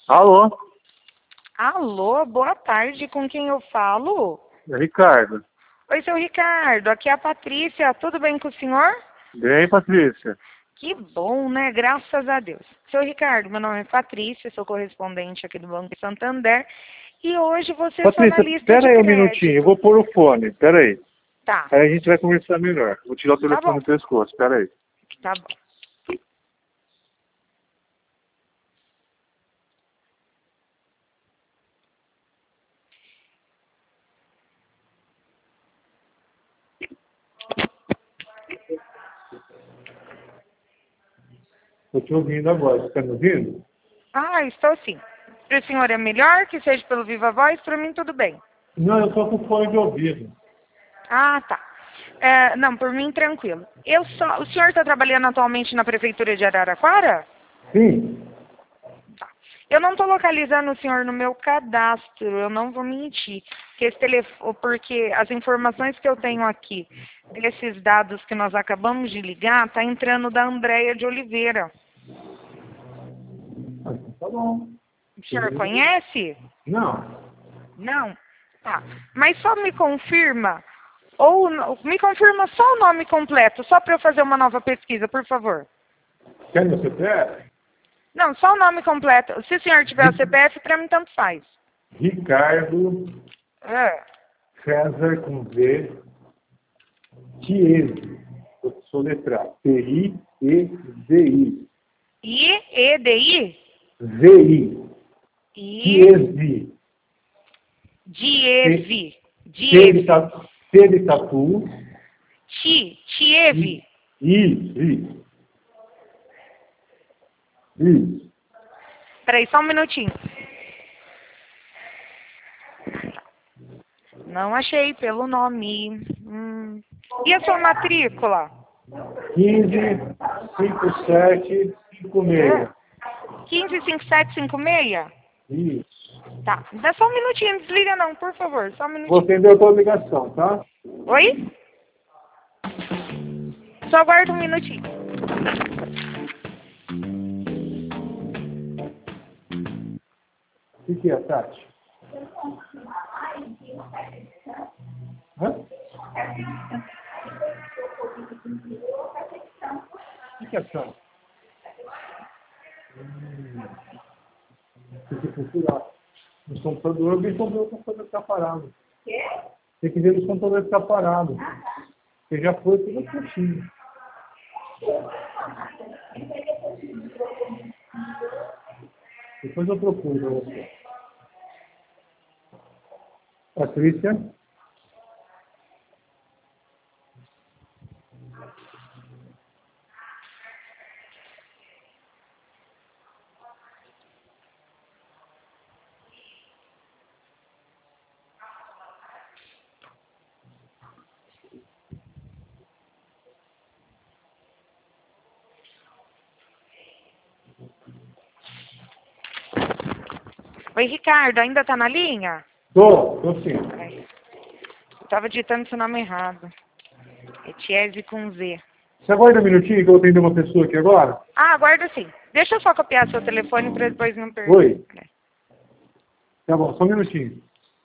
Alô? Alô, boa tarde, com quem eu falo? É Ricardo. Oi, seu Ricardo, aqui é a Patrícia, tudo bem com o senhor? Bem, Patrícia. Que bom, né? Graças a Deus. Seu Ricardo, meu nome é Patrícia, sou correspondente aqui do Banco Santander e hoje você está na Patrícia, lista espera de aí um crédito. minutinho, eu vou pôr o fone, espera aí. Tá, Aí a gente vai conversar melhor. Vou tirar o telefone bom. do pescoço, espera aí. tá bom. Estou te ouvindo agora, você está me ouvindo? Ah, estou sim. Para o senhor é melhor que seja pelo Viva Voz? Para mim tudo bem. Não, eu estou com fone de ouvido. Ah, tá. Não, por mim tranquilo. O senhor está trabalhando atualmente na Prefeitura de Araraquara? Sim. Tá. Eu não estou localizando o senhor no meu cadastro, eu não vou mentir. Porque as informações que eu tenho aqui, desses dados que nós acabamos de ligar, está entrando da Andréia de Oliveira. Ah, então tá bom. O senhor conhece? Não. Não? Tá. Mas só me confirma, me confirma só o nome completo, só para eu fazer uma nova pesquisa, por favor. Quer meu CPF? Não, só o nome completo. Se o senhor tiver o CPF, para mim tanto faz. Ricardo É. César com V. Chiesi. Vou soletrar. T-I-E-Z-I. I-E-D-I? Z-I. Chiesi. Dieve. T de tatu. Tieve. Isso. Peraí, só um minutinho. Não achei pelo nome. E a sua matrícula? 155756. 155756? Isso. Tá, dá só um minutinho, não desliga não, por favor, só um minutinho. Vou atender a tua ligação, tá? Oi? Só aguarda um minutinho. O que é, Tati? Hã? O que é, Tati? Tem que procurar. Nos computadores, alguém comprou o computador que está parado. Tem que ver nos computadores que está parado. Porque já foi tudo certinho. Depois eu procuro para você. Patrícia? Oi, Ricardo, ainda tá na linha? Tô sim. Peraí. Eu tava digitando seu nome errado. É Tiese com Z. Você aguarda um minutinho que eu vou atender uma pessoa aqui agora? Ah, aguarda sim. Deixa eu só copiar seu telefone para depois não perder. Oi. Tá bom, só um minutinho.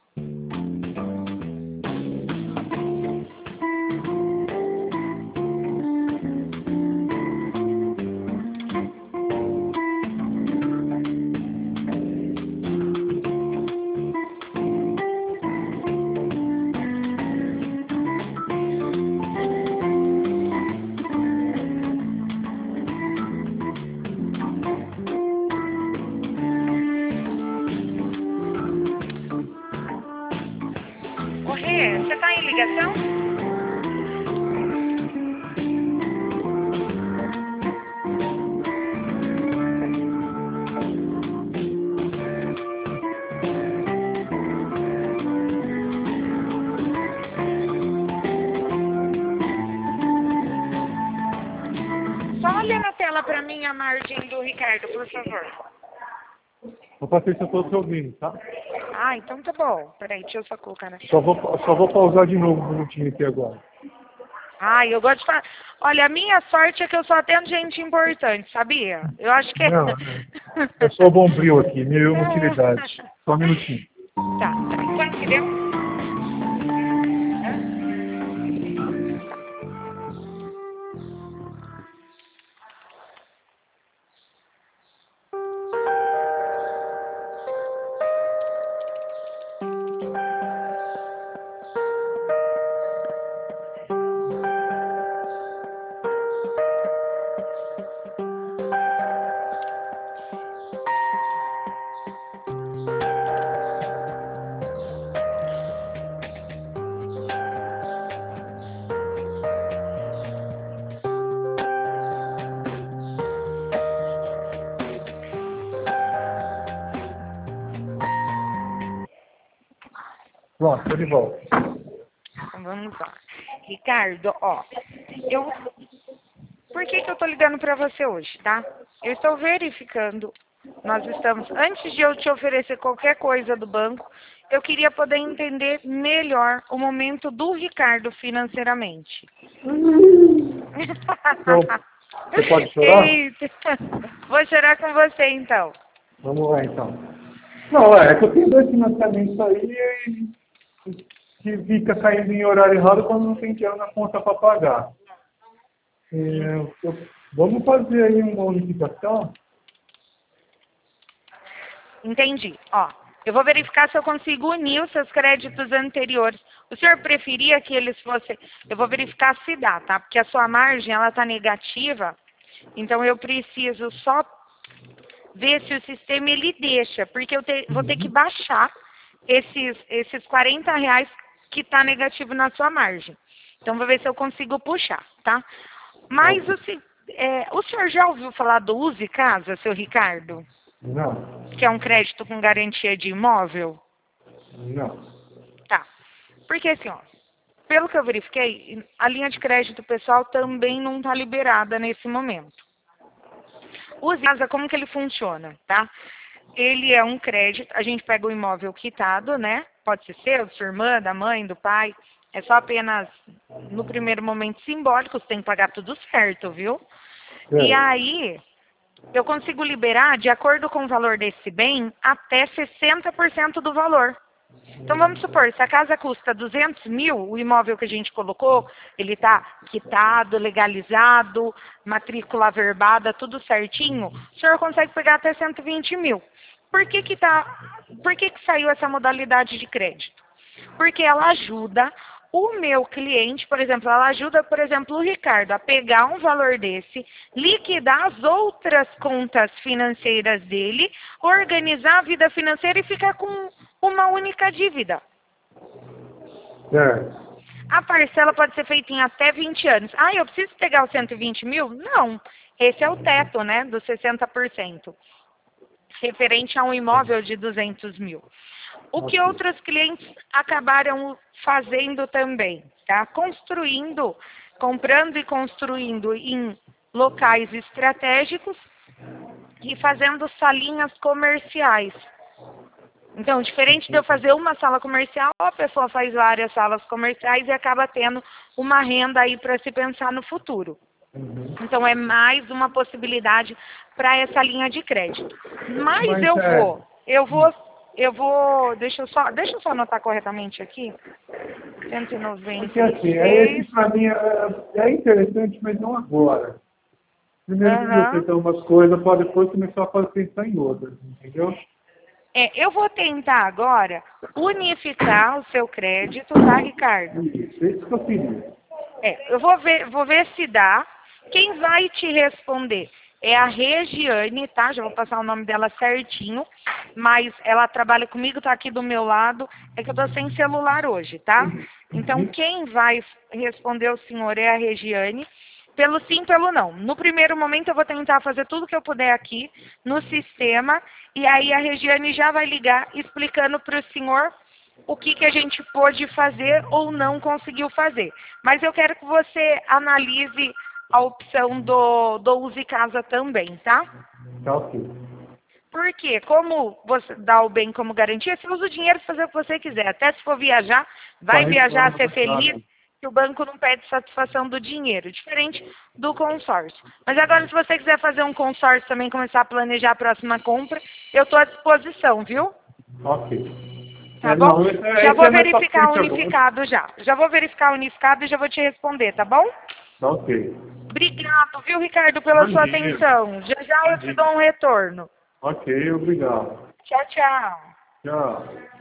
Ô, Rê, você tá em ligação? Só olha na tela pra mim a margem do Ricardo, por favor. Ô, Patrícia, eu tô te ouvindo, tá? Ah, então tá bom. Peraí, deixa eu só colocar na... Só vou pausar de novo um minutinho aqui agora. Ai, eu gosto de falar. Olha, a minha sorte é que eu só atendo gente importante, sabia? Eu acho que é. Não, é só o bombril aqui, minha utilidade. Só um minutinho. Tá. Quanto que deu? Pronto, tô de volta. Então, vamos lá. Ricardo, ó, por que eu tô ligando para você hoje, tá? Eu estou verificando, antes de eu te oferecer qualquer coisa do banco, eu queria poder entender melhor o momento do Ricardo financeiramente. Então, você pode chorar? Eita, vou chorar com você então. Vamos lá, então. Não, é que eu tenho 2 financiamentos aí que fica caindo em horário errado quando não tem dinheiro na conta para pagar. Vamos fazer aí uma unificação? Entendi. Ó, eu vou verificar se eu consigo unir os seus créditos anteriores. O senhor preferia que eles fossem... Eu vou verificar se dá, tá? Porque a sua margem, ela tá negativa. Então, eu preciso só ver se o sistema, ele deixa. Porque vou ter que baixar esses R$ 40 que tá negativo na sua margem. Então, vou ver se eu consigo puxar, tá? Mas, o senhor já ouviu falar do Use Casa, seu Ricardo? Não. Que é um crédito com garantia de imóvel? Não. Tá. Porque assim, ó, pelo que eu verifiquei, a linha de crédito pessoal também não está liberada nesse momento. O Casa, como que ele funciona, tá? Ele é um crédito, a gente pega o imóvel quitado, né? Pode ser seu, de sua irmã, da mãe, do pai. É só apenas, no primeiro momento, simbólico, você tem que pagar tudo certo, viu? E aí, eu consigo liberar, de acordo com o valor desse bem, até 60% do valor. Então, vamos supor, se a casa custa 200 mil, o imóvel que a gente colocou, ele está quitado, legalizado, matrícula averbada, tudo certinho, o senhor consegue pegar até 120 mil. Por que que saiu essa modalidade de crédito? Porque ela ajuda o meu cliente, por exemplo, ela ajuda, por exemplo, o Ricardo a pegar um valor desse, liquidar as outras contas financeiras dele, organizar a vida financeira e ficar com uma única dívida. A parcela pode ser feita em até 20 anos. Ah, eu preciso pegar os 120 mil? Não. Esse é o teto, né, dos 60%. Referente a um imóvel de 200 mil. O que outros clientes acabaram fazendo também, tá? Comprando e construindo em locais estratégicos e fazendo salinhas comerciais. Então, diferente de eu fazer uma sala comercial, a pessoa faz várias salas comerciais e acaba tendo uma renda aí para se pensar no futuro. Então, é mais uma possibilidade para essa linha de crédito. Mas eu vou, deixa eu só anotar corretamente aqui. 196. Porque assim, esse para mim é interessante, mas não agora. Primeiro que você tem umas coisas, para depois começar a pensar em outras, entendeu? Eu vou tentar agora unificar o seu crédito, tá, Ricardo? Isso que eu queria. Eu vou ver se dá. Quem vai te responder é a Regiane, tá? Já vou passar o nome dela certinho, mas ela trabalha comigo, tá aqui do meu lado. É que eu tô sem celular hoje, tá? Então, quem vai responder o senhor é a Regiane. Pelo sim, pelo não. No primeiro momento, eu vou tentar fazer tudo que eu puder aqui no sistema, e aí a Regiane já vai ligar explicando para o senhor o que a gente pôde fazer ou não conseguiu fazer. Mas eu quero que você analise a opção do Use Casa também, tá? Tá ok. Porque, como você dá o bem como garantia, você usa o dinheiro para fazer o que você quiser. Até se for viajar, vai viajar, ser feliz. que o banco não pede satisfação do dinheiro, diferente do consórcio. Mas agora, se você quiser fazer um consórcio também, começar a planejar a próxima compra, eu estou à disposição, viu? Ok. Tá bom? Não, Já vou esse é mais verificar facilmente agora. unificado já. Já vou verificar unificado e já vou te responder, tá bom? Ok. Obrigado, viu, Ricardo, pela sua Bom dia. atenção. Já já eu te dou um retorno. Ok, obrigado. Tchau, tchau. Tchau.